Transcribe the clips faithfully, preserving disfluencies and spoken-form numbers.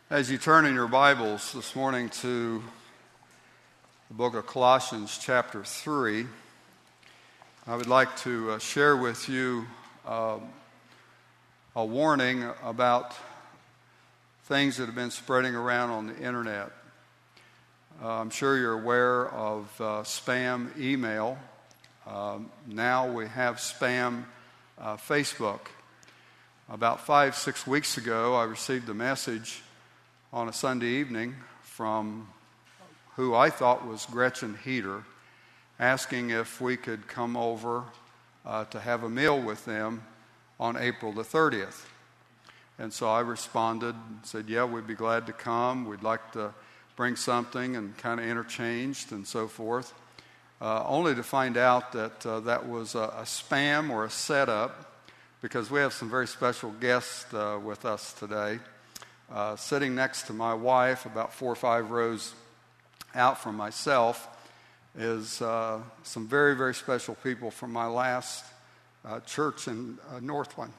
As you turn in your Bibles this morning to the book of Colossians chapter three, I would like to uh, share with you uh, a warning about things that have been spreading around on the internet. Uh, I'm sure you're aware of uh, spam email. Um, now we have spam uh, Facebook. About five, six weeks ago, I received a message on a Sunday evening from who I thought was Gretchen Heater, asking if we could come over uh, to have a meal with them on April the thirtieth. And so I responded and said, yeah, we'd be glad to come. We'd like to bring something, and kind of interchanged and so forth, uh, only to find out that uh, that was a, a spam or a setup, because we have some very special guests uh, with us today. Uh, sitting next to my wife, about four or five rows out from myself, is uh, some very, very special people from my last uh, church in uh, Northland.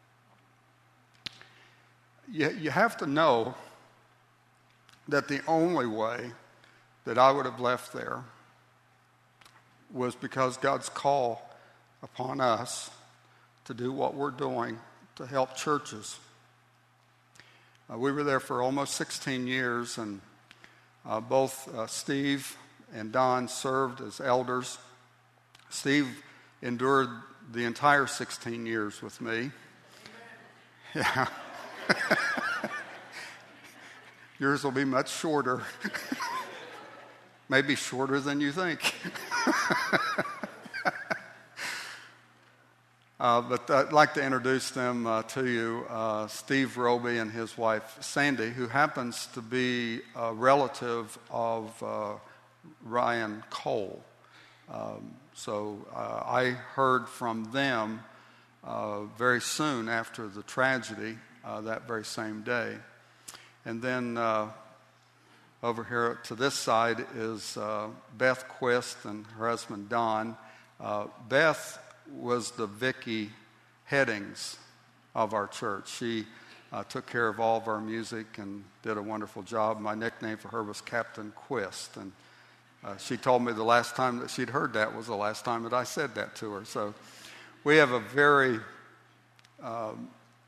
You, you have to know that the only way that I would have left there was because God's call upon us to do what we're doing to help churches. Uh, we were there for almost sixteen years, and uh, both uh, Steve and Don served as elders. Steve endured the entire sixteen years with me. Yeah. Yours will be much shorter. Maybe shorter than you think. Uh, but I'd like to introduce them uh, to you, uh, Steve Roby and his wife Sandy, who happens to be a relative of uh, Ryan Cole. Um, so uh, I heard from them uh, very soon after the tragedy, uh, that very same day. And then uh, over here to this side is uh, Beth Quist and her husband Don. Uh, Beth was the Vicky Headings of our church. She uh, took care of all of our music and did a wonderful job. My nickname for her was Captain Quist, and uh, she told me the last time that she'd heard that was the last time that I said that to her. So we have a very um,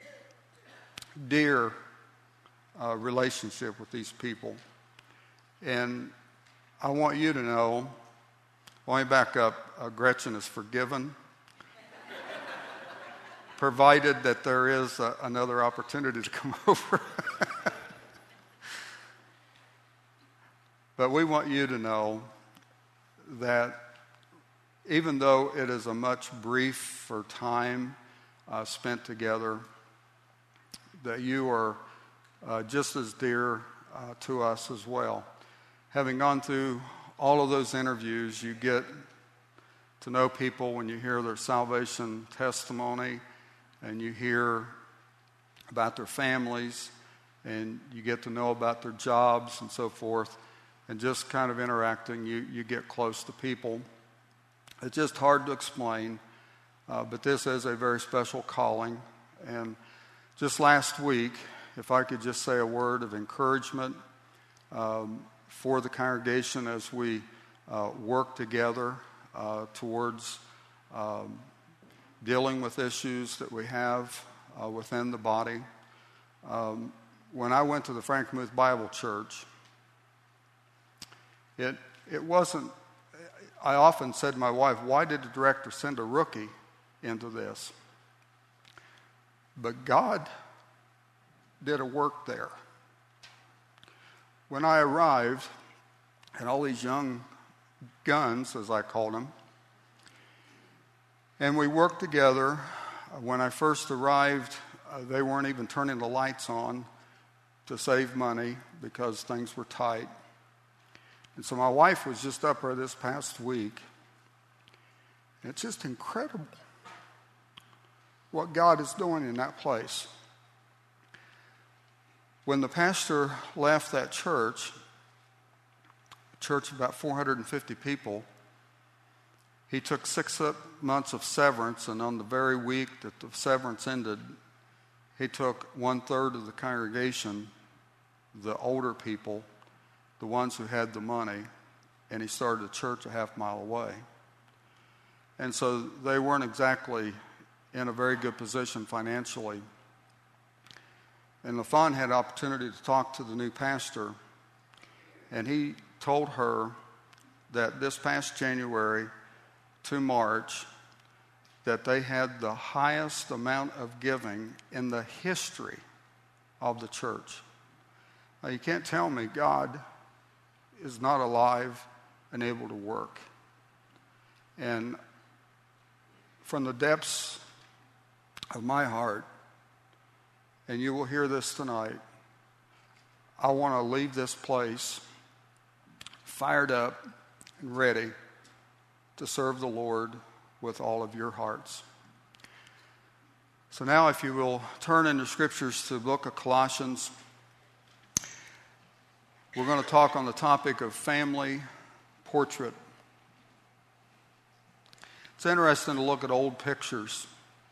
dear uh, relationship with these people. And I want you to know, let me back up, uh, Gretchen is forgiven, provided that there is a, another opportunity to come over. But we want you to know that even though it is a much briefer time uh, spent together, that you are uh, just as dear uh, to us as well. Having gone through all of those interviews, you get to know people when you hear their salvation testimony, and you hear about their families, and you get to know about their jobs and so forth, and just kind of interacting, you, you get close to people. It's just hard to explain, uh, but this is a very special calling. And just last week, if I could just say a word of encouragement um, for the congregation as we uh, work together uh, towards um, dealing with issues that we have uh, within the body. Um, when I went to the Frankenmuth Bible Church, it it wasn't, I often said to my wife, why did the director send a rookie into this? But God did a work there. When I arrived, and all these young guns, as I called them, and we worked together. When I first arrived, uh, they weren't even turning the lights on to save money because things were tight. And so my wife was just up there this past week. And it's just incredible what God is doing in that place. When the pastor left that church, a church of about four hundred fifty people, he took six months of severance, and on the very week that the severance ended, he took one-third of the congregation the older people, the ones who had the money, and he started a church a half mile away. And so they weren't exactly in a very good position financially. And LaFawn had an opportunity to talk to the new pastor, and he told her that this past January to March, that they had the highest amount of giving in the history of the church. Now, you can't tell me God is not alive and able to work. And from the depths of my heart, and you will hear this tonight, I want to leave this place fired up and ready to serve the Lord with all of your hearts. So now, if you will turn in the scriptures to the book of Colossians, we're going to talk on the topic of family portrait. It's interesting to look at old pictures.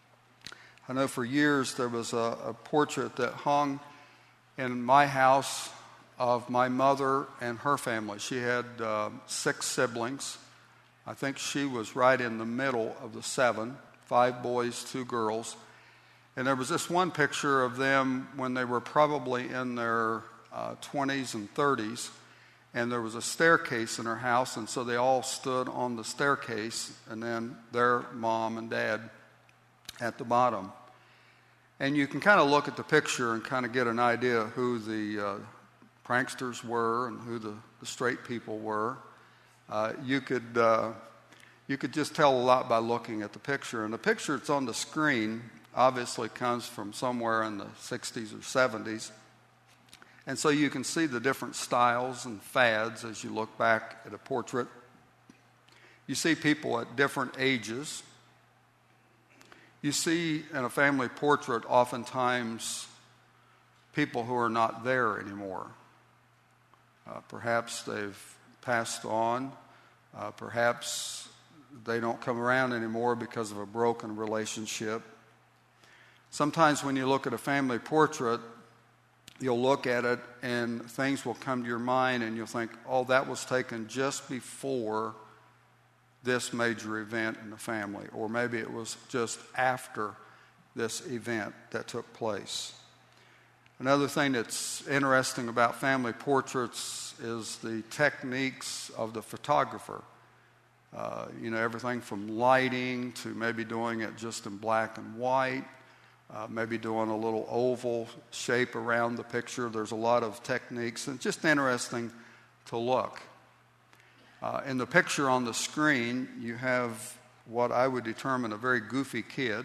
I know for years there was a, a portrait that hung in my house of my mother and her family. She had uh, six siblings. I think she was right in the middle of the seven, five boys, two girls. And there was this one picture of them when they were probably in their uh, twenties and thirties. And there was a staircase in her house, and so they all stood on the staircase, and then their mom and dad at the bottom. And you can kind of look at the picture and kind of get an idea who the uh, pranksters were and who the, the straight people were. Uh, you could uh, you could just tell a lot by looking at the picture. And the picture that's on the screen obviously comes from somewhere in the sixties or seventies. And so you can see the different styles and fads as you look back at a portrait. You see people at different ages. You see in a family portrait oftentimes people who are not there anymore. Uh, perhaps they've passed on. Uh, perhaps they don't come around anymore because of a broken relationship. Sometimes when you look at a family portrait, you'll look at it and things will come to your mind and you'll think, oh, that was taken just before this major event in the family, or maybe it was just after this event that took place. Another thing that's interesting about family portraits is the techniques of the photographer. Uh, you know, everything from lighting to maybe doing it just in black and white, uh, maybe doing a little oval shape around the picture. There's a lot of techniques, and it's just interesting to look. Uh, in the picture on the screen, you have what I would determine a very goofy kid.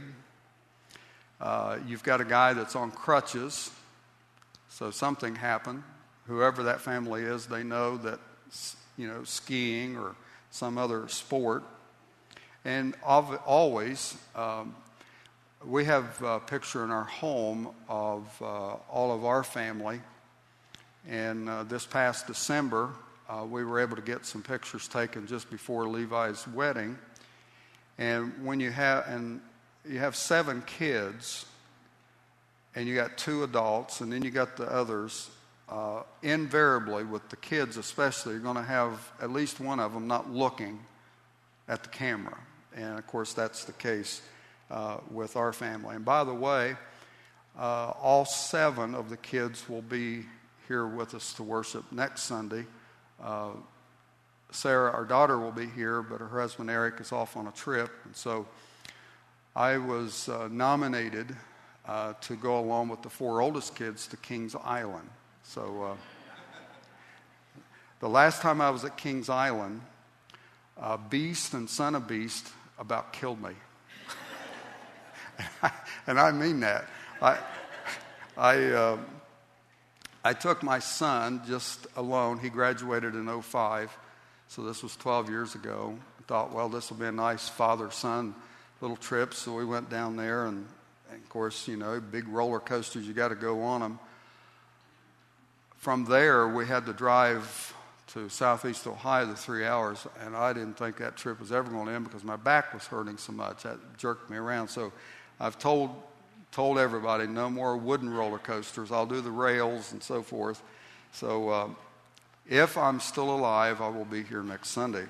Uh, you've got a guy that's on crutches, so something happened. Whoever that family is, they know that, you know, skiing or some other sport. And always, um, we have a picture in our home of uh, all of our family. And uh, this past December, Uh, we were able to get some pictures taken just before Levi's wedding. And when you have and you have seven kids, and you got two adults, and then you got the others, uh, invariably with the kids especially, you're going to have at least one of them not looking at the camera. And of course, that's the case uh, with our family. And by the way, uh, all seven of the kids will be here with us to worship next Sunday. Uh, Sarah, our daughter, will be here, but her husband Eric is off on a trip, and so I was uh, nominated uh, to go along with the four oldest kids to Kings Island. So uh, the last time I was at Kings Island, uh, Beast and Son of Beast about killed me, and, I, and I mean that. I I. Uh, I took my son just alone. He graduated in oh five, so this was twelve years ago. I thought, well, this will be a nice father-son little trip, so we went down there, and, and of course, you know, big roller coasters, you got to go on them. From there, we had to drive to Southeast Ohio the three hours, and I didn't think that trip was ever going to end because my back was hurting so much. That jerked me around. So I've told told everybody no more wooden roller coasters. I'll do the rails and so forth. So uh, if I'm still alive, I will be here next Sunday.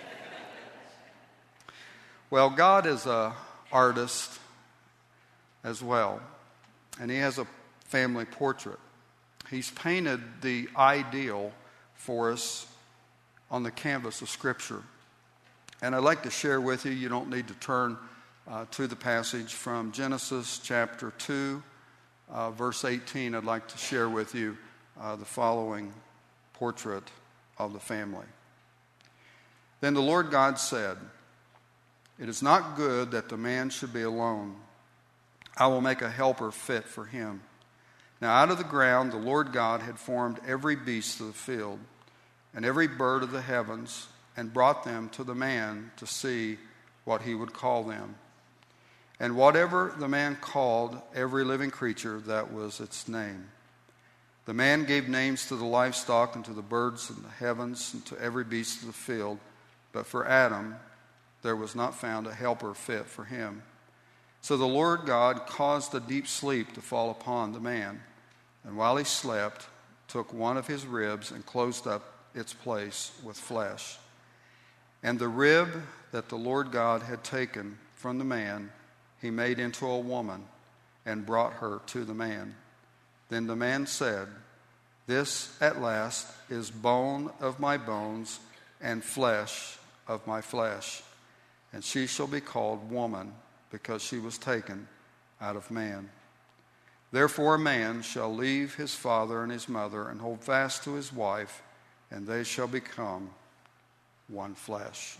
Well, God is an artist as well, and he has a family portrait. He's painted the ideal for us on the canvas of Scripture. And I'd like to share with you, you don't need to turn uh, to the passage from Genesis chapter two, uh, verse eighteen. I'd like to share with you uh, the following portrait of the family. Then the Lord God said, "It is not good that the man should be alone. I will make a helper fit for him." Now out of the ground the Lord God had formed every beast of the field and every bird of the heavens, and brought them to the man to see what he would call them. And whatever the man called every living creature, that was its name. The man gave names to the livestock and to the birds of the heavens and to every beast of the field. But for Adam there was not found a helper fit for him. So the Lord God caused a deep sleep to fall upon the man, and while he slept, took one of his ribs and closed up its place with flesh. And the rib that the Lord God had taken from the man, he made into a woman and brought her to the man. Then the man said, "This at last is bone of my bones and flesh of my flesh. And she shall be called woman, because she was taken out of man. Therefore a man shall leave his father and his mother and hold fast to his wife, and they shall become one flesh."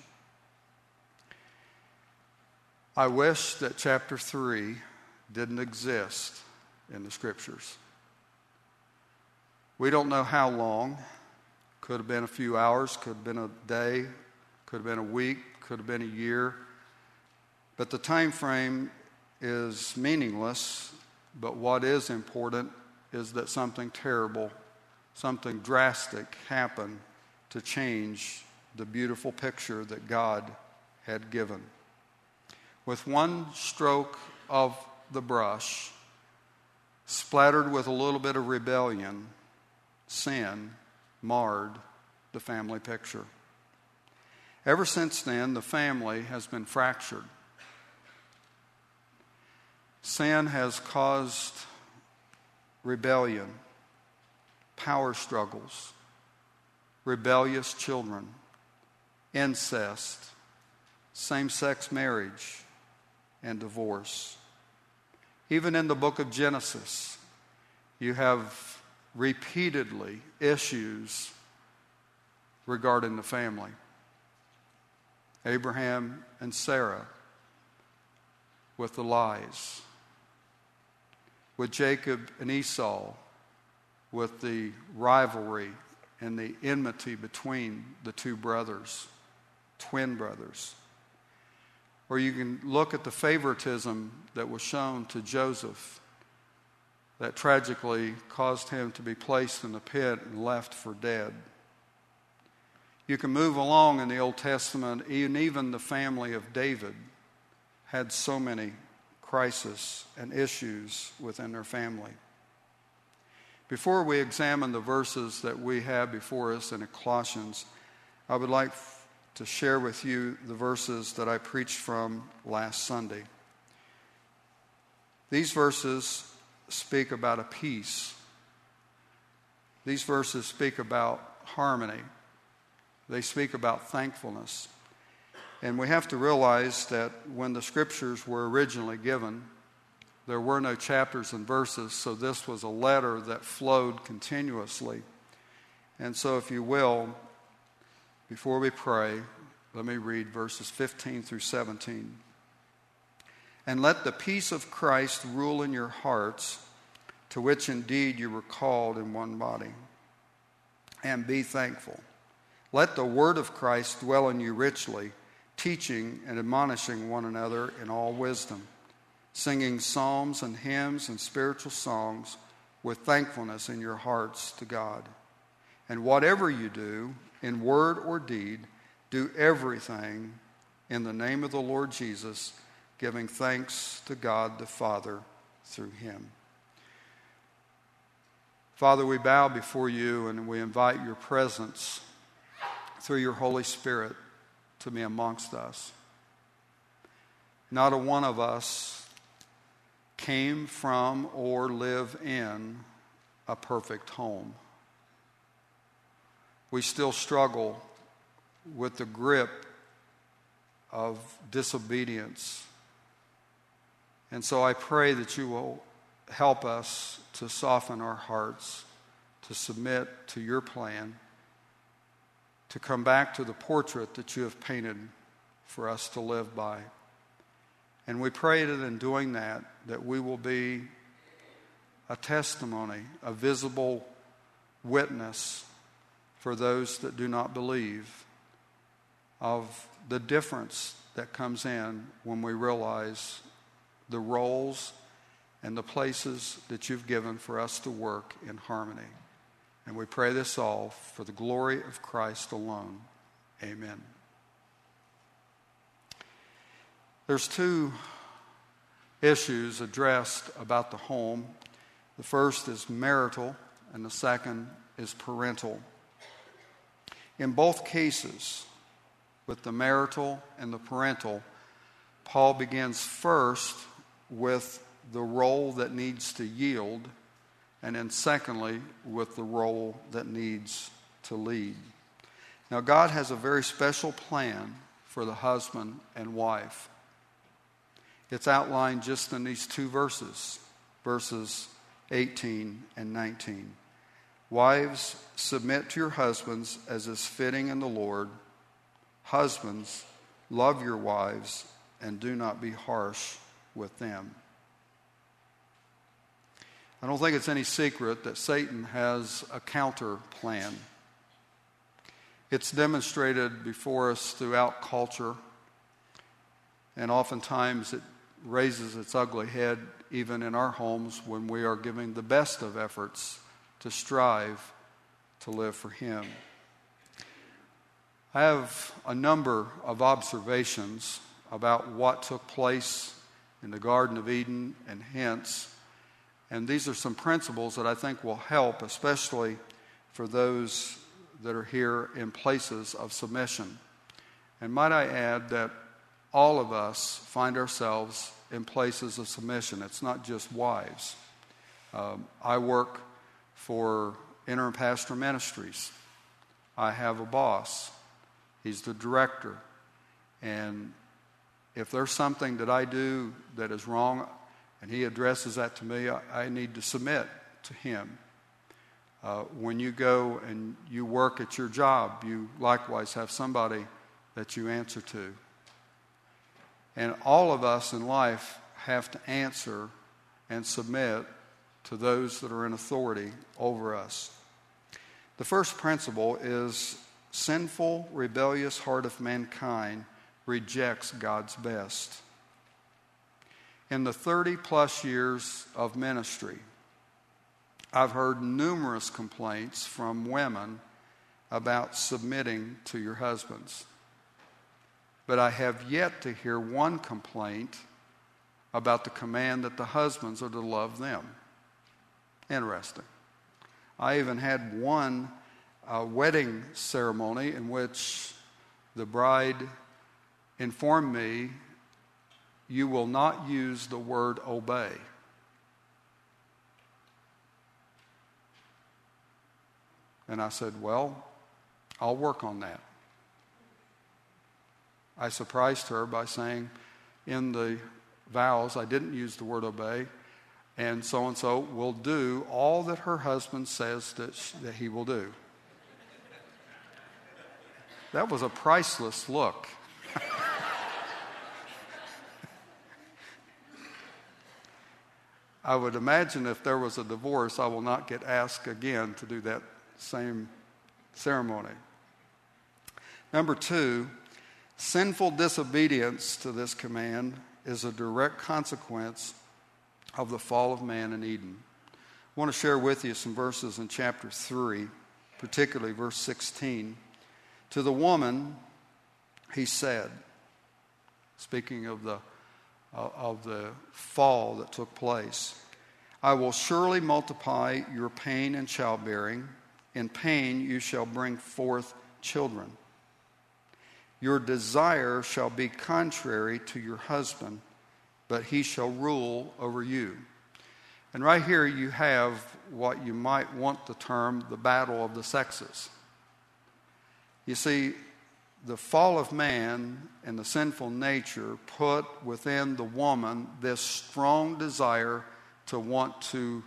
I wish that chapter three didn't exist in the Scriptures. We don't know how long. Could have been a few hours, could have been a day, could have been a week, could have been a year. But the time frame is meaningless, but what is important is that something terrible, something drastic happened to change the beautiful picture that God had given. With one stroke of the brush, splattered with a little bit of rebellion, sin marred the family picture. Ever since then, the family has been fractured. Sin has caused rebellion, power struggles, rebellious children, incest, same-sex marriage, and divorce. Even in the book of Genesis, you have repeatedly issues regarding the family. Abraham and Sarah with the lies. With Jacob and Esau with the rivalry and the enmity between the two brothers, twin brothers. Or you can look at the favoritism that was shown to Joseph that tragically caused him to be placed in the pit and left for dead. You can move along in the Old Testament, and even the family of David had so many crises and issues within their family. Before we examine the verses that we have before us in Colossians, I would like to share with you the verses that I preached from last Sunday. These verses speak about a peace. These verses speak about harmony. They speak about thankfulness. And we have to realize that when the Scriptures were originally given, there were no chapters and verses, so this was a letter that flowed continuously. And so if you will, before we pray, let me read verses fifteen through seventeen. "And let the peace of Christ rule in your hearts, to which indeed you were called in one body. And be thankful. Let the word of Christ dwell in you richly, teaching and admonishing one another in all wisdom, singing psalms and hymns and spiritual songs with thankfulness in your hearts to God. And whatever you do, in word or deed, do everything in the name of the Lord Jesus, giving thanks to God the Father through him. Father, we bow before you and we invite your presence through your Holy Spirit to be amongst us. Not a one of us came from or live in a perfect home. We still struggle with the grip of disobedience. And so I pray that you will help us to soften our hearts, to submit to your plan, to come back to the portrait that you have painted for us to live by. And we pray that in doing that, that we will be a testimony, a visible witness for those that do not believe of the difference that comes in when we realize the roles and the places that you've given for us to work in harmony. And we pray this all for the glory of Christ alone. Amen. There's two issues addressed about the home. The first is marital, and the second is parental. In both cases, with the marital and the parental, Paul begins first with the role that needs to yield, and then secondly, with the role that needs to lead. Now, God has a very special plan for the husband and wife. It's outlined just in these two verses, verses eighteen and nineteen. Wives, submit to your husbands as is fitting in the Lord. Husbands, love your wives and do not be harsh with them. I don't think it's any secret that Satan has a counter plan. It's demonstrated before us throughout culture, and oftentimes it raises its ugly head even in our homes when we are giving the best of efforts to strive to live for him. I have a number of observations about what took place in the Garden of Eden and hence, and these are some principles that I think will help, especially for those that are here in places of submission. And might I add that all of us find ourselves in places of submission. It's not just wives. Um, I work for Interim Pastor Ministries. I have a boss. He's the director. And if there's something that I do that is wrong and he addresses that to me, I, I need to submit to him. Uh, when you go and you work at your job, you likewise have somebody that you answer to. And all of us in life have to answer and submit to those that are in authority over us. The first principle is sinful, rebellious heart of mankind rejects God's best. In the thirty plus years of ministry, I've heard numerous complaints from women about submitting to your husbands. But I have yet to hear one complaint about the command that the husbands are to love them. Interesting. I even had one uh, wedding ceremony in which the bride informed me, you will not use the word obey. And I said, well, I'll work on that. I surprised her by saying in the vows I didn't use the word obey, and so-and-so will do all that her husband says that, sh- that he will do. That was a priceless look. I would imagine if there was a divorce, I will not get asked again to do that same ceremony. Number two, sinful disobedience to this command is a direct consequence of the fall of man in Eden. I want to share with you some verses in chapter three, particularly verse sixteen. To the woman, he said, speaking of the uh, of the fall that took place. I will surely multiply your pain in childbearing. In pain you shall bring forth children. Your desire shall be contrary to your husband, but he shall rule over you. And right here you have what you might want to term the battle of the sexes. You see, the fall of man and the sinful nature put within the woman this strong desire to want to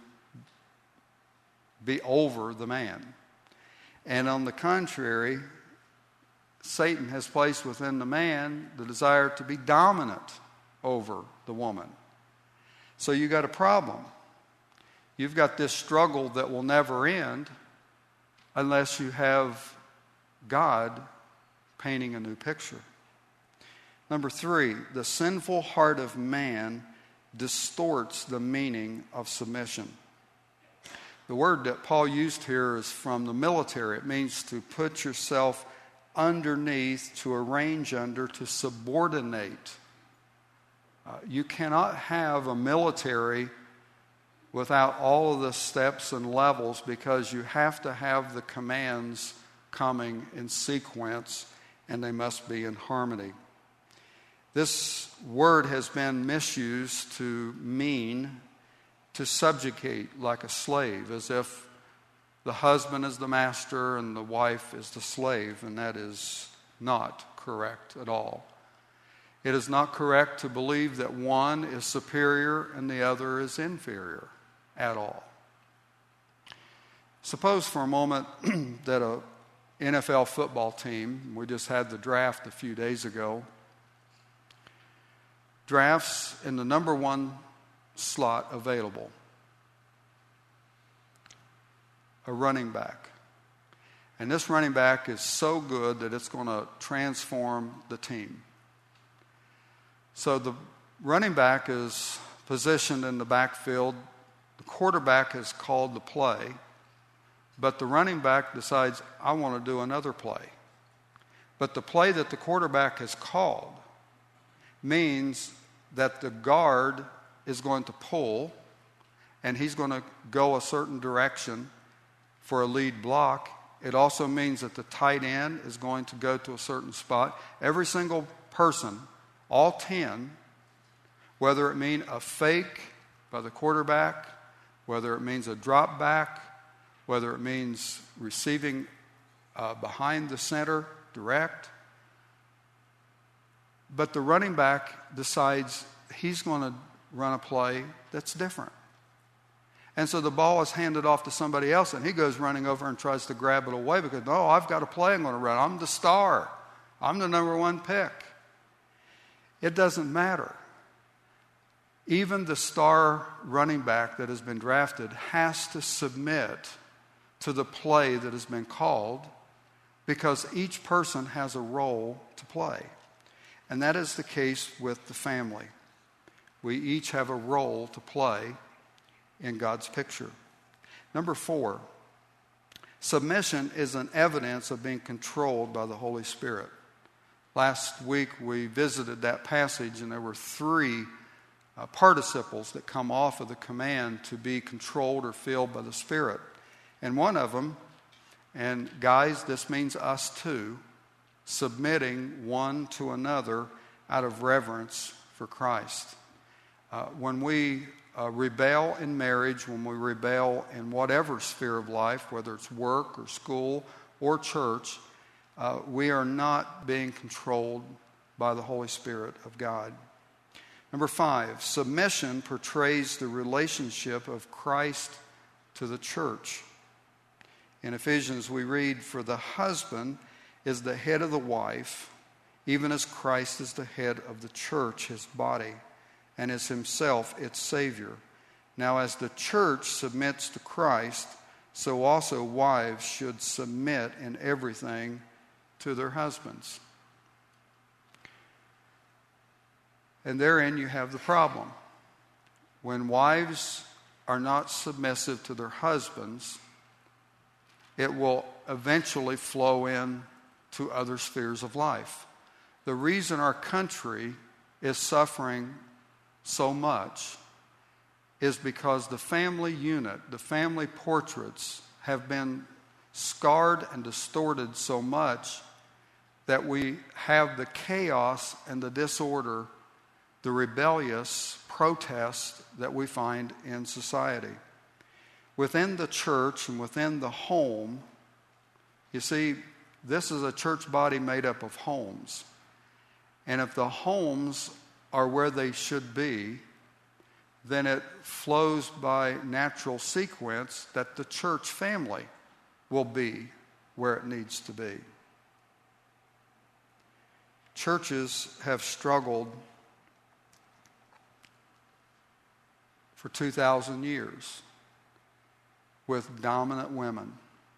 be over the man. And on the contrary, Satan has placed within the man the desire to be dominant over the woman. So you got a problem. You've got this struggle that will never end unless you have God painting a new picture. Number three, the sinful heart of man distorts the meaning of submission. The word that Paul used here is from the military. It means to put yourself underneath, to arrange under, to subordinate. Uh, you cannot have a military without all of the steps and levels, because you have to have the commands coming in sequence, and they must be in harmony. This word has been misused to mean to subjugate like a slave, as if the husband is the master and the wife is the slave, and that is not correct at all. It is not correct to believe that one is superior and the other is inferior at all. Suppose for a moment that a N F L football team, we just had the draft a few days ago, drafts in the number one slot available a running back. And this running back is so good that it's going to transform the team. So the running back is positioned in the backfield. The quarterback has called the play, but the running back decides, I want to do another play. But the play that the quarterback has called means that the guard is going to pull, and he's going to go a certain direction for a lead block. It also means that the tight end is going to go to a certain spot. Every single person, all ten, whether it mean a fake by the quarterback, whether it means a drop back, whether it means receiving uh, behind the center, direct. But the running back decides he's going to run a play that's different. And so the ball is handed off to somebody else, and he goes running over and tries to grab it away because, no, I've got a play I'm going to run. I'm the star. I'm the number one pick. It doesn't matter. Even the star running back that has been drafted has to submit to the play that has been called, because each person has a role to play. And that is the case with the family. We each have a role to play in God's picture. Number four, submission is an evidence of being controlled by the Holy Spirit. Last week we visited that passage, and there were three uh, participles that come off of the command to be controlled or filled by the Spirit. And one of them, and guys, this means us too, submitting one to another out of reverence for Christ. Uh, when we uh, rebel in marriage, when we rebel in whatever sphere of life, whether it's work or school or church, uh, we are not being controlled by the Holy Spirit of God. Number five, submission portrays the relationship of Christ to the church. In Ephesians we read, for the husband is the head of the wife, even as Christ is the head of the church, his body, and is himself its Savior. Now as the church submits to Christ, so also wives should submit in everything to their husbands. And therein you have the problem. When wives are not submissive to their husbands, it will eventually flow in to other spheres of life. The reason our country is suffering so much is because the family unit, the family portraits, have been scarred and distorted so much that we have the chaos and the disorder, the rebellious protest that we find in society. Within the church and within the home, you see, this is a church body made up of homes. And if the homes are where they should be, then it flows by natural sequence that the church family will be where it needs to be. Churches have struggled for two thousand years with dominant women.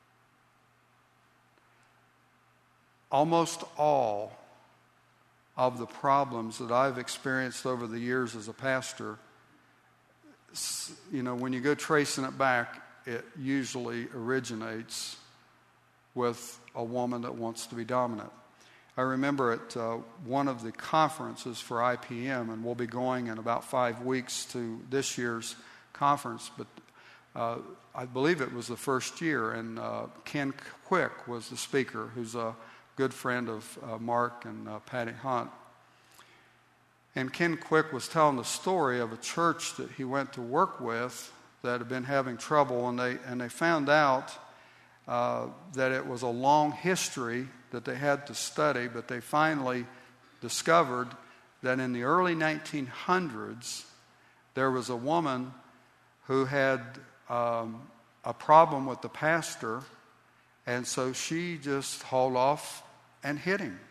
Almost all of the problems that I've experienced over the years as a pastor, you know, when you go tracing it back, it usually originates with a woman that wants to be dominant. I remember at uh, one of the conferences for I P M, and we'll be going in about five weeks to this year's conference, but uh, I believe it was the first year, and uh, Ken Quick was the speaker, who's a good friend of uh, Mark and uh, Patty Hunt. And Ken Quick was telling the story of a church that he went to work with that had been having trouble, and they and they found out uh, that it was a long history that they had to study, but they finally discovered that in the early nineteen hundreds, there was a woman who had um, a problem with the pastor, and so she just hauled off and hit him.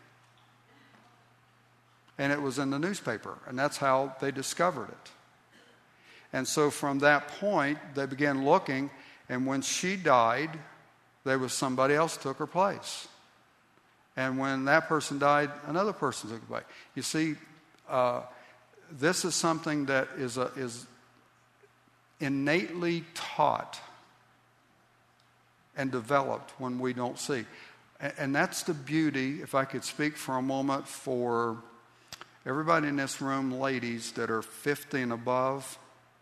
And it was in the newspaper, and that's how they discovered it. And so from that point, they began looking, and when she died, there was somebody else took her place. And when that person died, another person took her place. You see, uh, this is something that is a, is innately taught and developed when we don't see. And, and that's the beauty, if I could speak for a moment for everybody in this room, ladies that are fifty and above,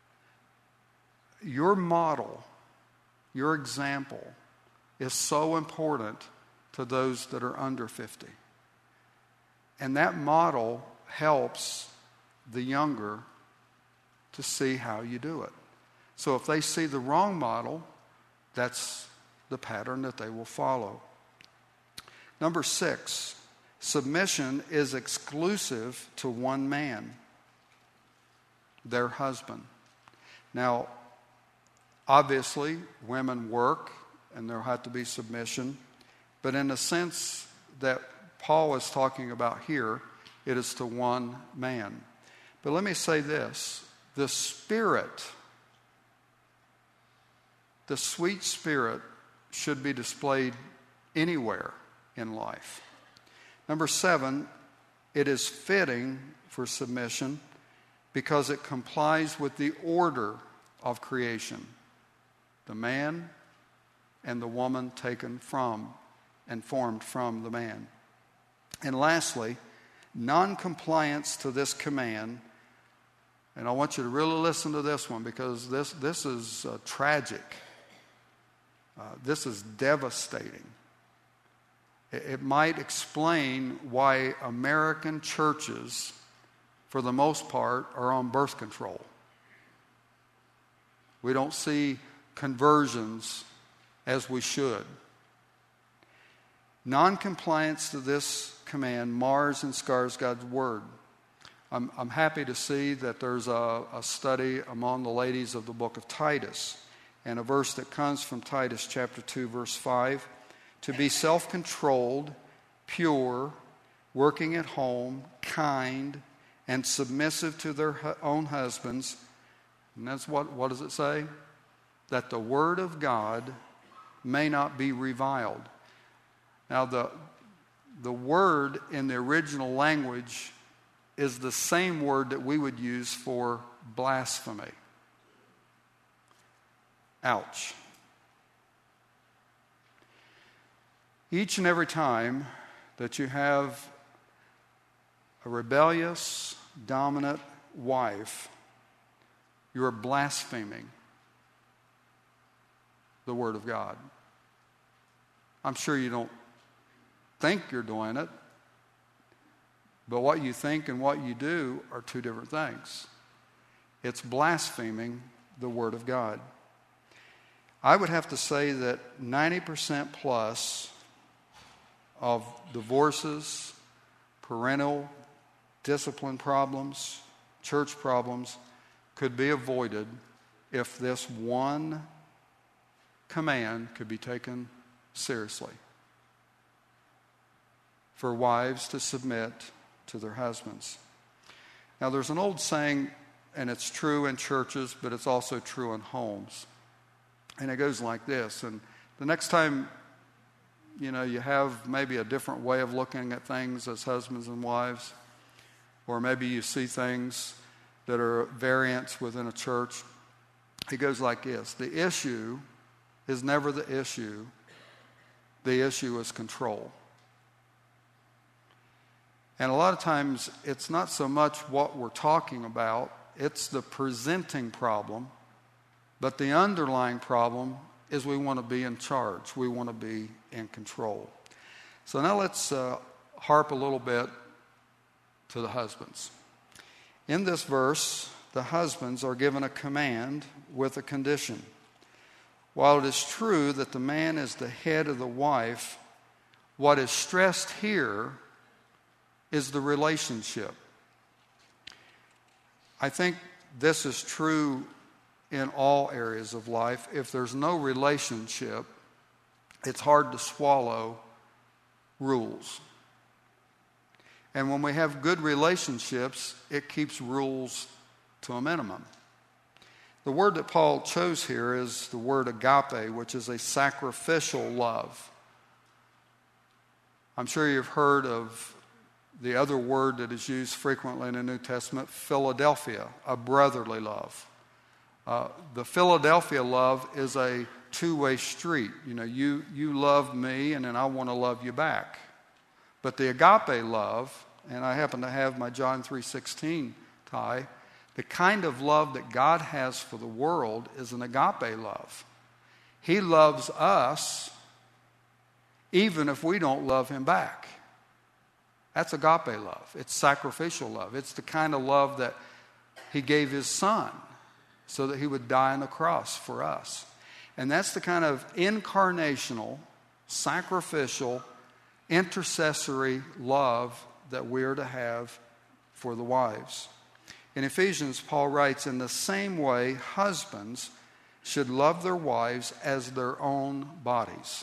your model, your example is so important to those that are under fifty. And that model helps the younger to see how you do it. So if they see the wrong model, that's the pattern that they will follow. Number six, submission is exclusive to one man, their husband. Now, obviously, women work, and there have to be submission. But in the sense that Paul is talking about here, it is to one man. But let me say this. The Spirit, the sweet Spirit, should be displayed anywhere in life. Number seven, it is fitting for submission because it complies with the order of creation. The man and the woman taken from and formed from the man. And lastly, non-compliance to this command, and I want you to really listen to this one because this, this is uh, tragic. Uh, this is devastating. It, it might explain why American churches, for the most part, are on birth control. We don't see conversions as we should. Non-compliance to this command mars and scars God's word. I'm, I'm happy to see that there's a, a study among the ladies of the book of Titus, and a verse that comes from Titus chapter two, verse five, to be self-controlled, pure, working at home, kind, and submissive to their hu- own husbands. And that's what, what does it say? That the word of God may not be reviled. Now, the, the word in the original language is the same word that we would use for blasphemy. Ouch. Each and every time that you have a rebellious, dominant wife, you are blaspheming the Word of God. I'm sure you don't think you're doing it, but what you think and what you do are two different things. It's blaspheming the Word of God. I would have to say that ninety percent plus of divorces, parental discipline problems, church problems could be avoided if this one command could be taken seriously. For wives to submit to their husbands. Now there's an old saying, and it's true in churches, but it's also true in homes. And it goes like this, and the next time, you know, you have maybe a different way of looking at things as husbands and wives, or maybe you see things that are variants within a church, it goes like this. The issue is never the issue. The issue is control. And a lot of times, it's not so much what we're talking about, it's the presenting problem, but the underlying problem is we want to be in charge. We want to be in control. So now let's uh, harp a little bit to the husbands. In this verse, the husbands are given a command with a condition. While it is true that the man is the head of the wife, what is stressed here is the relationship. I think this is true in all areas of life. If there's no relationship, it's hard to swallow rules. And when we have good relationships, it keeps rules to a minimum. The word that Paul chose here is the word agape, which is a sacrificial love. I'm sure you've heard of the other word that is used frequently in the New Testament, Philadelphia, a brotherly love. Uh, the Philadelphia love is a two-way street. You know, you, you love me, and then I want to love you back. But the agape love, and I happen to have my John three sixteen tie, the kind of love that God has for the world is an agape love. He loves us even if we don't love him back. That's agape love. It's sacrificial love. It's the kind of love that he gave his son so that he would die on the cross for us. And that's the kind of incarnational, sacrificial, intercessory love that we are to have for the wives. In Ephesians, Paul writes, in the same way, husbands should love their wives as their own bodies.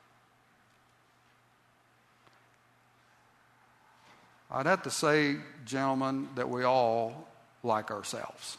I'd have to say, gentlemen, that we all like ourselves.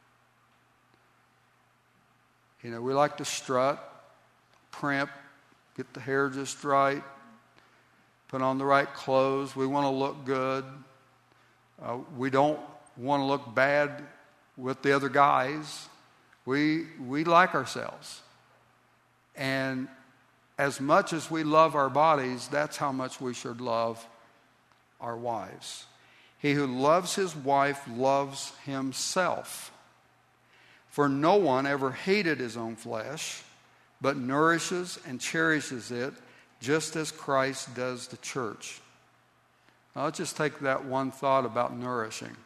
You know, we like to strut, primp, get the hair just right, put on the right clothes. We want to look good. Uh, we don't want to look bad with the other guys. We, we like ourselves. And as much as we love our bodies, that's how much we should love our wives. He who loves his wife loves himself. For no one ever hated his own flesh, but nourishes and cherishes it, just as Christ does the church. Now, let's just take that one thought about nourishing.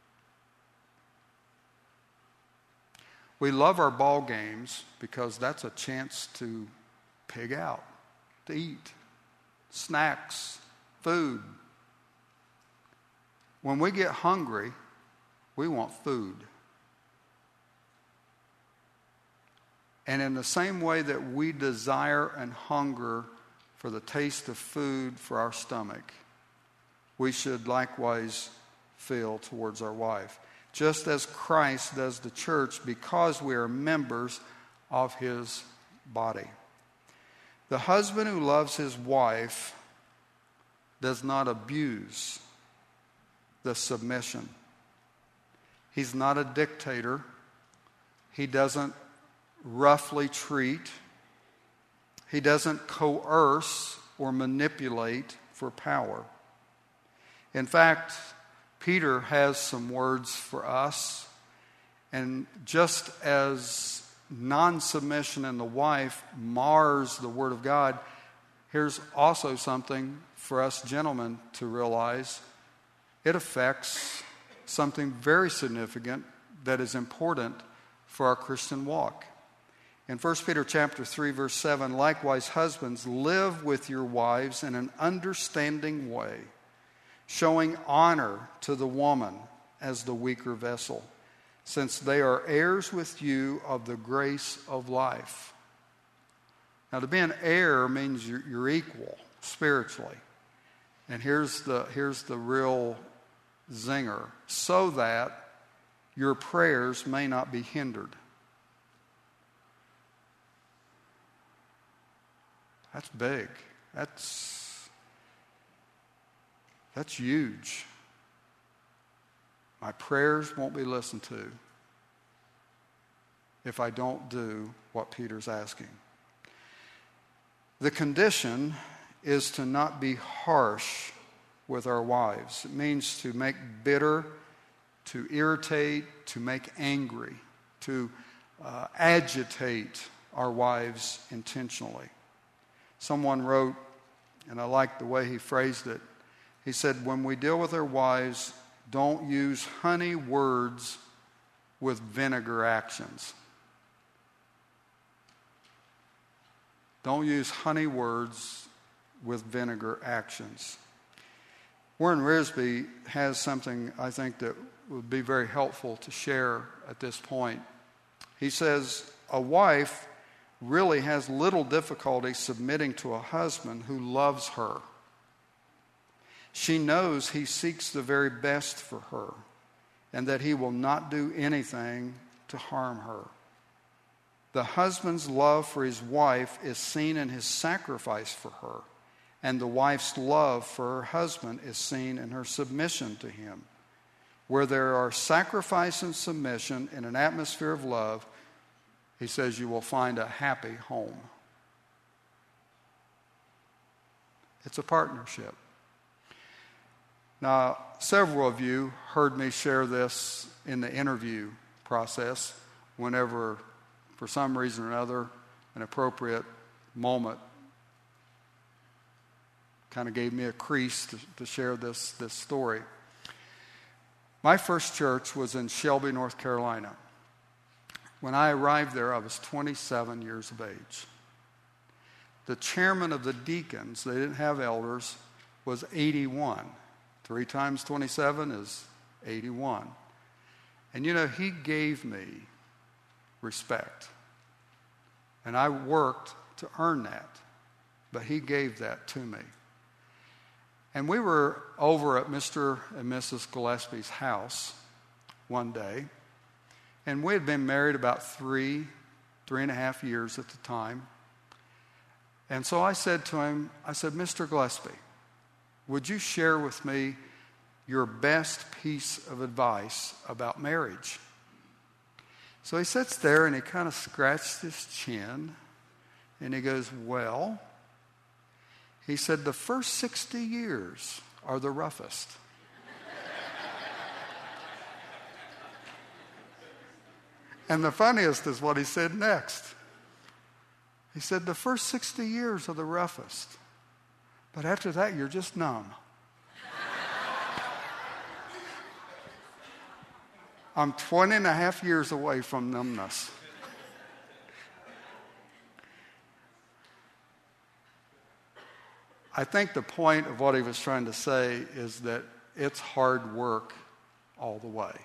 We love our ball games because that's a chance to pig out, to eat, snacks, food. When we get hungry, we want food. And in the same way that we desire and hunger for the taste of food for our stomach, we should likewise feel towards our wife, just as Christ does the church, because we are members of his body. The husband who loves his wife does not abuse the submission. He's not a dictator. He doesn't roughly treat. He doesn't coerce or manipulate for power. In fact, Peter has some words for us. And just as non-submission in the wife mars the Word of God, here's also something for us gentlemen to realize. It affects something very significant that is important for our Christian walk. In First Peter chapter three, verse seven, likewise, husbands, live with your wives in an understanding way, showing honor to the woman as the weaker vessel, since they are heirs with you of the grace of life. Now, to be an heir means you're, you're equal spiritually. And here's the, here's the real zinger. So that your prayers may not be hindered. That's big. That's, that's huge. My prayers won't be listened to if I don't do what Peter's asking. The condition is to not be harsh with our wives. It means to make bitter, to irritate, to make angry, to uh, agitate our wives intentionally. Someone wrote, and I like the way he phrased it, he said, when we deal with our wives, don't use honey words with vinegar actions. Don't use honey words with vinegar actions. Warren Wiersbe has something I think that would be very helpful to share at this point. He says, a wife really has little difficulty submitting to a husband who loves her. She knows he seeks the very best for her and that he will not do anything to harm her. The husband's love for his wife is seen in his sacrifice for her, and the wife's love for her husband is seen in her submission to him. Where there are sacrifice and submission in an atmosphere of love, he says you will find a happy home. It's a partnership. Now, several of you heard me share this in the interview process whenever, for some reason or another, an appropriate moment kind of gave me a crease to, to share this, this story. My first church was in Shelby, North Carolina. When I arrived there, I was twenty-seven years of age. The chairman of the deacons, they didn't have elders, was eighty-one. Three times twenty-seven is eighty-one. And you know, he gave me respect. And I worked to earn that. But he gave that to me. And we were over at Mister and Missus Gillespie's house one day. And we had been married about three, three and a half years at the time. And so I said to him, I said, Mister Gillespie, would you share with me your best piece of advice about marriage? So he sits there and he kind of scratched his chin and he goes, well, he said, the first sixty years are the roughest. And the funniest is what he said next. He said, the first sixty years are the roughest. But after that, you're just numb. I'm twenty and a half years away from numbness. I think the point of what he was trying to say is that it's hard work all the way.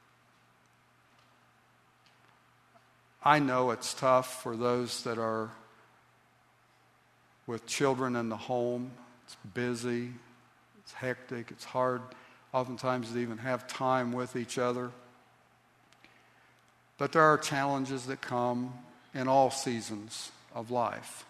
I know it's tough for those that are with children in the home. It's busy, it's hectic, it's hard oftentimes to even have time with each other. But there are challenges that come in all seasons of life.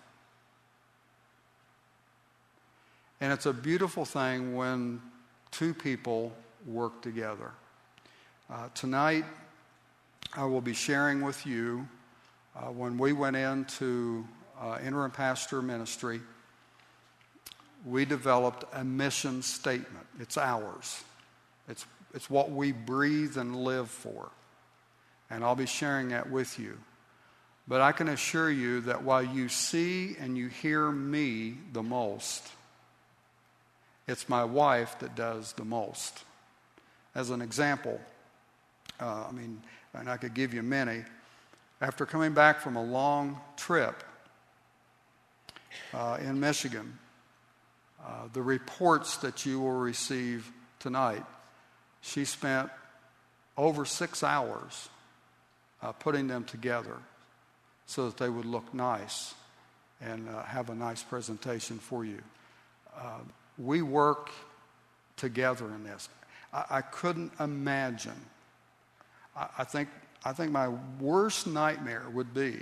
And it's a beautiful thing when two people work together. Uh, tonight, I will be sharing with you uh, when we went into uh, interim pastor ministry, we developed a mission statement. It's ours. It's It's what we breathe and live for. And I'll be sharing that with you. But I can assure you that while you see and you hear me the most, it's my wife that does the most. As an example, uh, I mean, and I could give you many. After coming back from a long trip uh, in Michigan, uh, the reports that you will receive tonight, she spent over six hours uh, putting them together so that they would look nice and uh, have a nice presentation for you. Uh, we work together in this. I, I couldn't imagine. I, I think I think my worst nightmare would be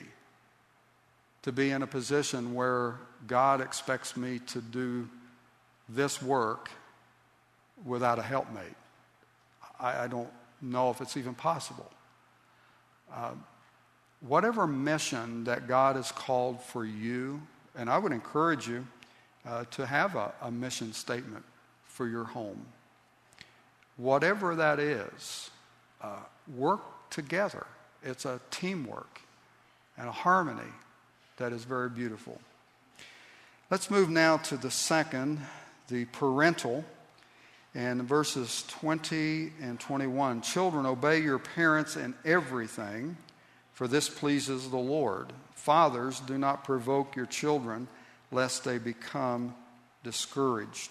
to be in a position where God expects me to do this work without a helpmate. I, I don't know if it's even possible. Uh, whatever mission that God has called for you, and I would encourage you uh, to have a, a mission statement for your home. Whatever that is, uh, work together. It's a teamwork and a harmony that is very beautiful. Let's move now to the second, the parental. And verses twenty and twenty-one, children, obey your parents in everything, for this pleases the Lord. Fathers, do not provoke your children, lest they become discouraged.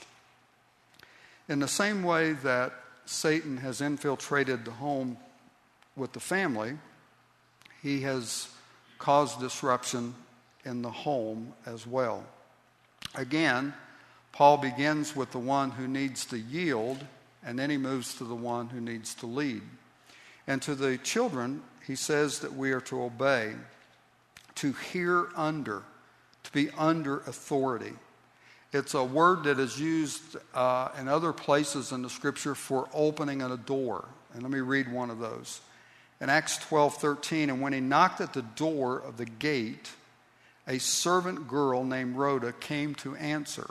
In the same way that Satan has infiltrated the home with the family, he has caused disruption in the home as well. Again, Paul begins with the one who needs to yield, and then he moves to the one who needs to lead. And to the children, he says that we are to obey, to hear under, to be under authority. It's a word that is used uh, in other places in the Scripture for opening a door. And let me read one of those. In Acts twelve thirteen, and when he knocked at the door of the gate, a servant girl named Rhoda came to answer.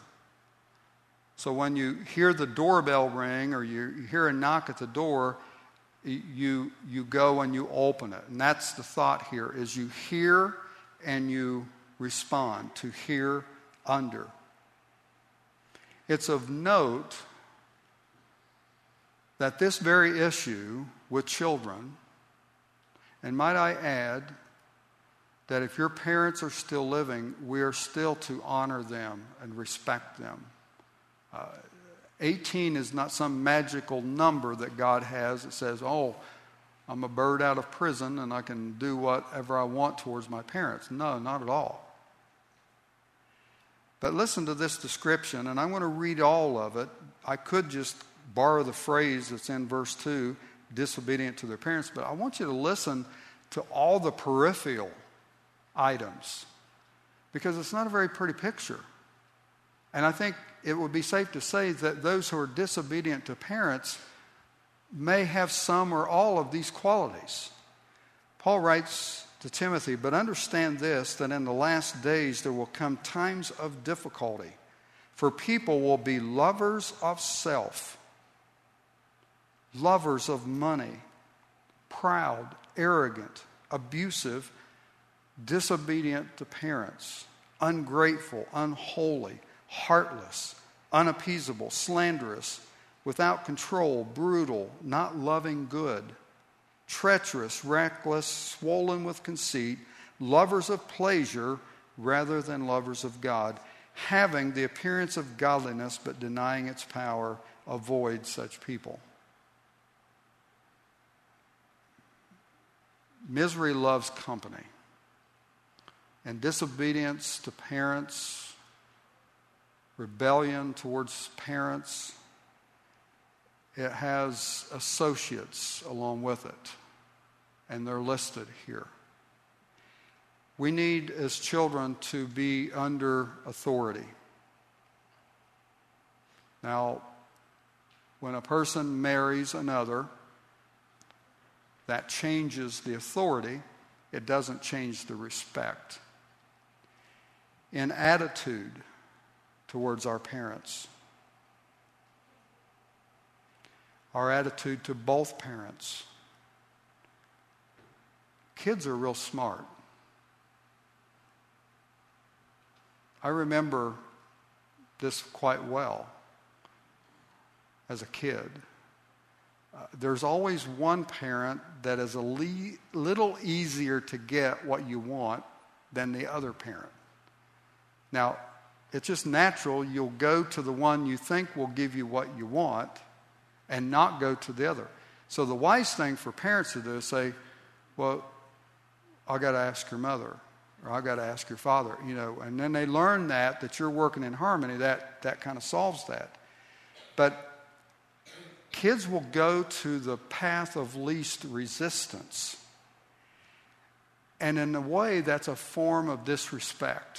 So when you hear the doorbell ring or you hear a knock at the door, you you go and you open it. And that's the thought here, is you hear and you respond, to hear under. It's of note that this very issue with children, and might I add that if your parents are still living, we are still to honor them and respect them. Uh, eighteen is not some magical number that God has that says, oh, I'm a bird out of prison and I can do whatever I want towards my parents. No, not at all. But listen to this description, and I'm going to read all of it. I could just borrow the phrase that's in verse two, disobedient to their parents, but I want you to listen to all the peripheral items, because it's not a very pretty picture. And I think it would be safe to say that those who are disobedient to parents may have some or all of these qualities. Paul writes to Timothy, but understand this, that in the last days there will come times of difficulty, for people will be lovers of self, lovers of money, proud, arrogant, abusive, disobedient to parents, ungrateful, unholy, heartless, unappeasable, slanderous, without control, brutal, not loving good, treacherous, reckless, swollen with conceit, lovers of pleasure rather than lovers of God, having the appearance of godliness but denying its power. Avoid such people. Misery loves company. And disobedience to parents, rebellion towards parents, it has associates along with it. And they're listed here. We need, as children, to be under authority. Now, when a person marries another, that changes the authority. It doesn't change the respect. In attitude towards our parents, our attitude to both parents. Kids are real smart. I remember this quite well as a kid. Uh, there's always one parent that is a le- little easier to get what you want than the other parent. Now, it's just natural you'll go to the one you think will give you what you want and not go to the other. So the wise thing for parents to do is say, well, I got to ask your mother, or I got to ask your father, you know, and then they learn that, that you're working in harmony, that, that kind of solves that. But kids will go to the path of least resistance. And in a way, that's a form of disrespect.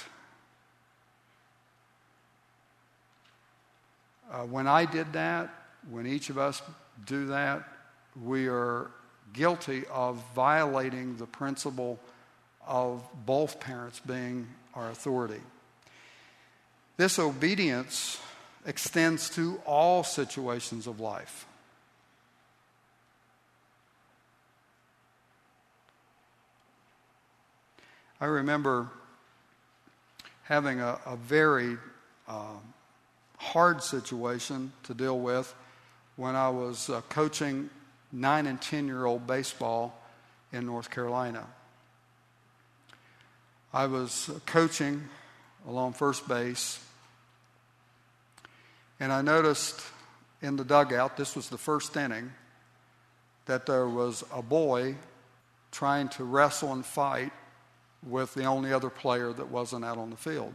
Uh, when I did that, when each of us do that, we are guilty of violating the principle of both parents being our authority. This obedience extends to all situations of life. I remember having a, a very um, hard situation to deal with when I was uh, coaching nine and ten-year-old baseball in North Carolina. I was coaching along first base, and I noticed in the dugout, this was the first inning, that there was a boy trying to wrestle and fight with the only other player that wasn't out on the field.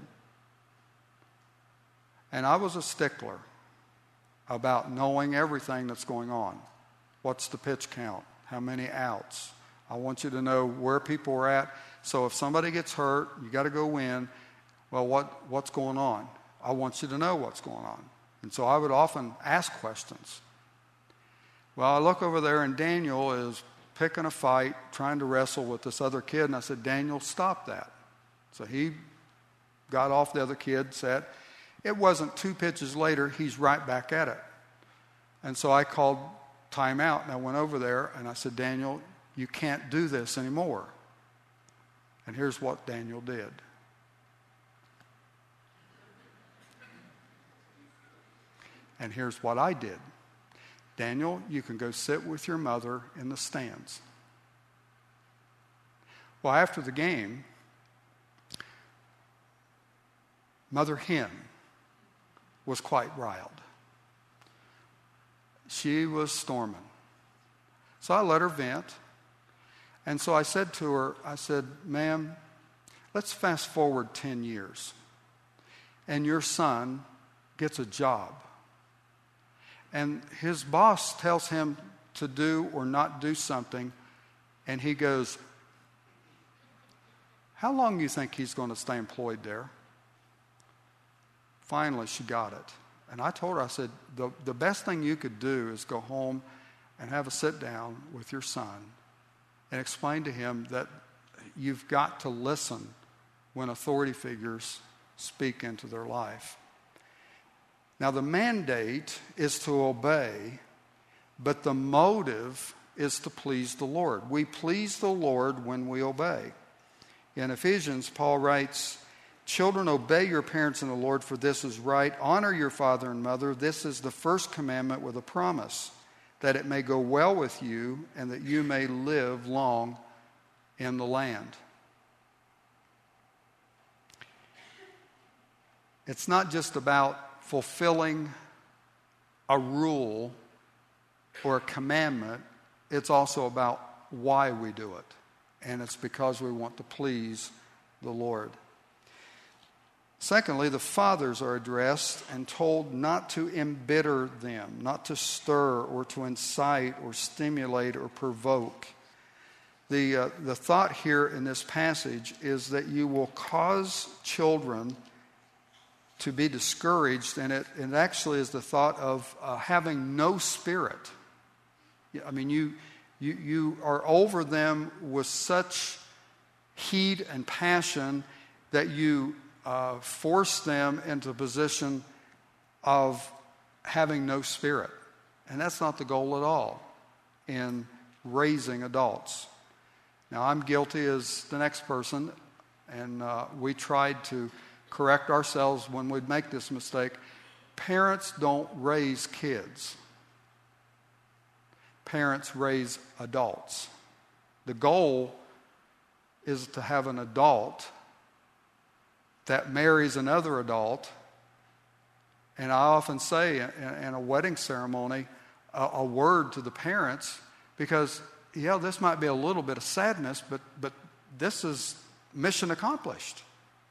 And I was a stickler about knowing everything that's going on. What's the pitch count? How many outs? I want you to know where people are at. So if somebody gets hurt, you got to go in. Well, what, what's going on? I want you to know what's going on. And so I would often ask questions. Well, I look over there and Daniel is picking a fight, trying to wrestle with this other kid. And I said, Daniel, stop that. So he got off the other kid, said, it wasn't two pitches later, he's right back at it. And so I called timeout, and I went over there, and I said, Daniel, you can't do this anymore. And here's what Daniel did. And here's what I did. Daniel, you can go sit with your mother in the stands. Well, after the game, Mother Hen was quite riled. She was storming. So I let her vent. And so I said to her, I said, ma'am, let's fast forward ten years. And your son gets a job. And his boss tells him to do or not do something. And he goes, how long do you think he's going to stay employed there? Finally, she got it. And I told her, I said, the, the best thing you could do is go home and have a sit down with your son and explain to him that you've got to listen when authority figures speak into their life. Now, the mandate is to obey, but the motive is to please the Lord. We please the Lord when we obey. In Ephesians, Paul writes, children, obey your parents in the Lord, for this is right. Honor your father and mother. This is the first commandment with a promise, that it may go well with you and that you may live long in the land. It's not just about fulfilling a rule or a commandment. It's also about why we do it. And it's because we want to please the Lord. Secondly, the fathers are addressed and told not to embitter them, not to stir or to incite or stimulate or provoke. The, uh, the thought here in this passage is that you will cause children to be discouraged, and it, it actually is the thought of uh, having no spirit. I mean, you, you, you are over them with such heat and passion that you Uh, force them into a position of having no spirit. And that's not the goal at all in raising adults. Now, I'm guilty as the next person, and uh, we tried to correct ourselves when we'd make this mistake. Parents don't raise kids. Parents raise adults. The goal is to have an adult that marries another adult. And I often say in, in a wedding ceremony, a, a word to the parents, because, yeah, this might be a little bit of sadness, but, but this is mission accomplished.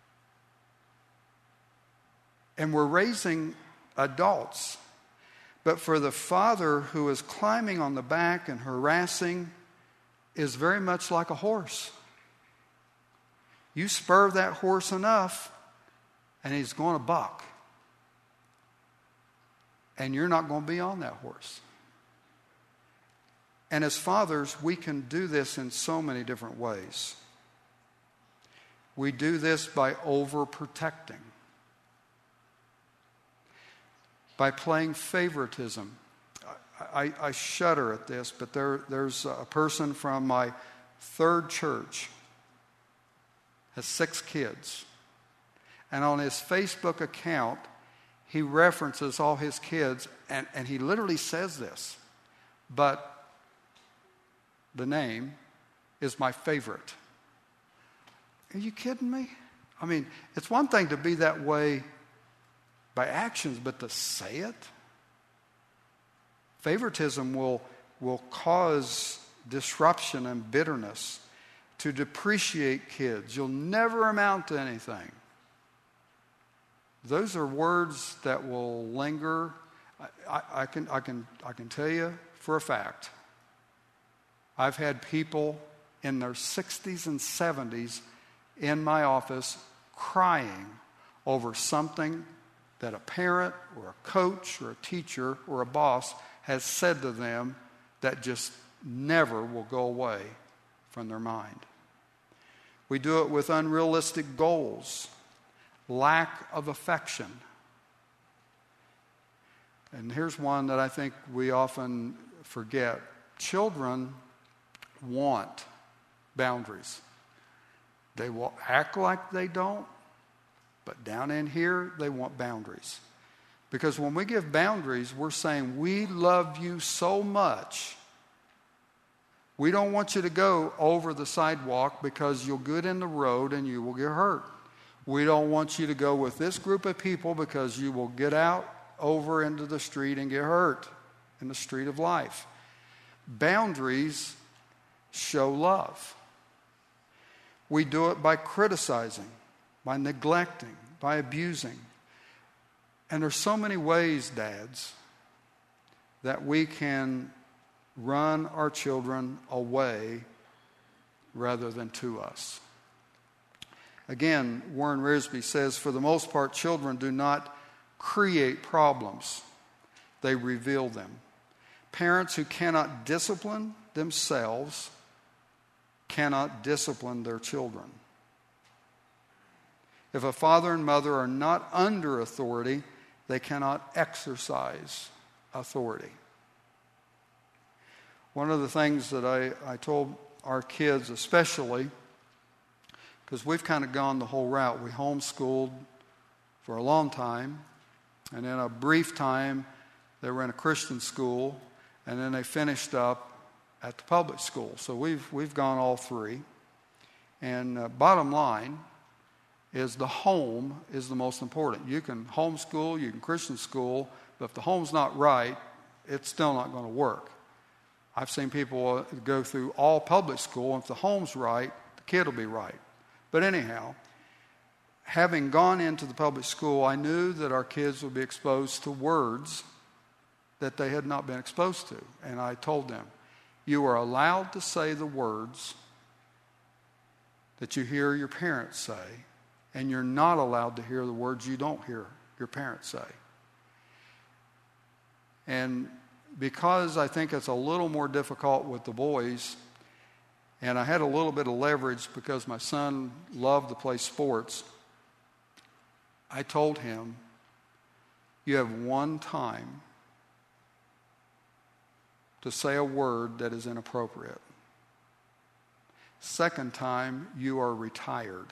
And we're raising adults. But for the father who is climbing on the back and harassing is very much like a horse. You spur that horse enough, and he's going to buck. And you're not going to be on that horse. And as fathers, we can do this in so many different ways. We do this by overprotecting, by playing favoritism. I, I, I shudder at this, but there, there's a person from my third church, has six kids. And on his Facebook account, he references all his kids, and, and he literally says this, but the name is my favorite. Are you kidding me? I mean, it's one thing to be that way by actions, but to say it? Favoritism will, will cause disruption and bitterness, to depreciate kids. You'll never amount to anything. Those are words that will linger. I, I, I, can, I, can, I can tell you for a fact, I've had people in their sixties and seventies in my office crying over something that a parent or a coach or a teacher or a boss has said to them that just never will go away from their mind. We do it with unrealistic goals, lack of affection. And here's one that I think we often forget. Children want boundaries. They will act like they don't, but down in here, they want boundaries. Because when we give boundaries, we're saying, we love you so much. We don't want you to go over the sidewalk because you'll get in the road and you will get hurt. We don't want you to go with this group of people because you will get out over into the street and get hurt in the street of life. Boundaries show love. We do it by criticizing, by neglecting, by abusing. And there's so many ways, dads, that we can run our children away rather than to us. Again, Warren Wiersbe says, for the most part, children do not create problems. They reveal them. Parents who cannot discipline themselves cannot discipline their children. If a father and mother are not under authority, they cannot exercise authority. One of the things that I, I told our kids especially, because we've kind of gone the whole route. We homeschooled for a long time, and in a brief time, they were in a Christian school, and then they finished up at the public school. So we've we've gone all three. And uh, bottom line is the home is the most important. You can homeschool, you can Christian school, but if the home's not right, it's still not going to work. I've seen people go through all public school, and if the home's right, the kid will be right. But anyhow, having gone into the public school, I knew that our kids would be exposed to words that they had not been exposed to. And I told them, you are allowed to say the words that you hear your parents say, and you're not allowed to hear the words you don't hear your parents say. And because I think it's a little more difficult with the boys, and I had a little bit of leverage because my son loved to play sports, I told him, you have one time to say a word that is inappropriate. Second time, you are retired.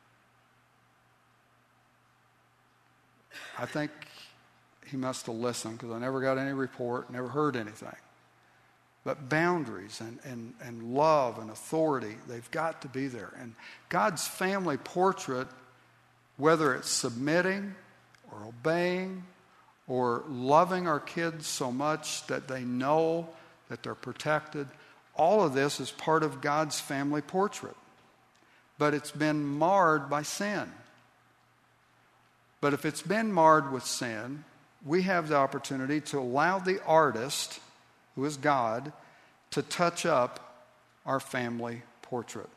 I think he must have listened because I never got any report, never heard anything. But boundaries and, and, and love and authority, they've got to be there. And God's family portrait, whether it's submitting or obeying or loving our kids so much that they know that they're protected, all of this is part of God's family portrait. But it's been marred by sin. But if it's been marred with sin, we have the opportunity to allow the artist, who is God, to touch up our family portrait.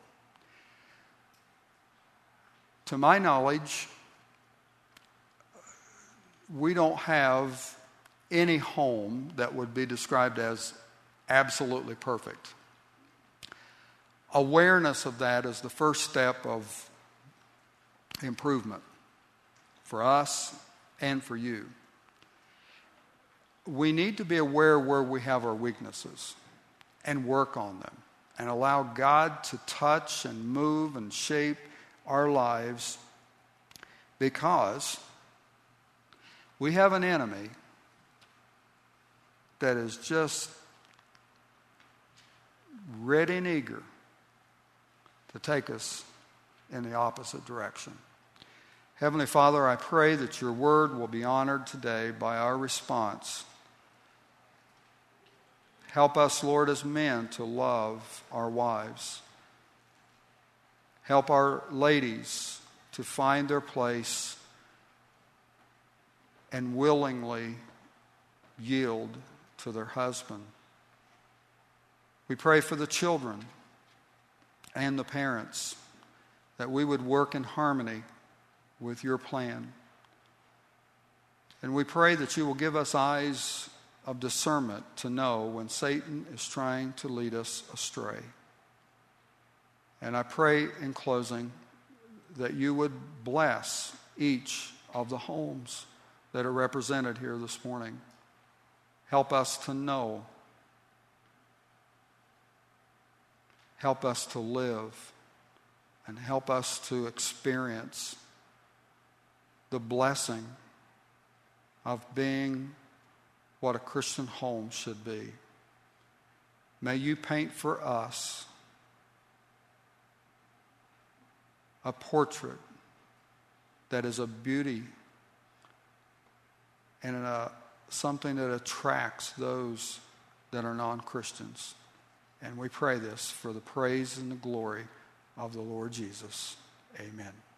To my knowledge, we don't have any home that would be described as absolutely perfect. Awareness of that is the first step of improvement for us and for you. We need to be aware where we have our weaknesses and work on them and allow God to touch and move and shape our lives, because we have an enemy that is just ready and eager to take us in the opposite direction. Heavenly Father, I pray that your word will be honored today by our response. Help us, Lord, as men to love our wives. Help our ladies to find their place and willingly yield to their husband. We pray for the children and the parents, that we would work in harmony with your plan. And we pray that you will give us eyes of discernment to know when Satan is trying to lead us astray. And I pray in closing that you would bless each of the homes that are represented here this morning. Help us to know. Help us to live. And help us to experience the blessing of being what a Christian home should be. May you paint for us a portrait that is a beauty and a, something that attracts those that are non-Christians. And we pray this for the praise and the glory of the Lord Jesus. Amen.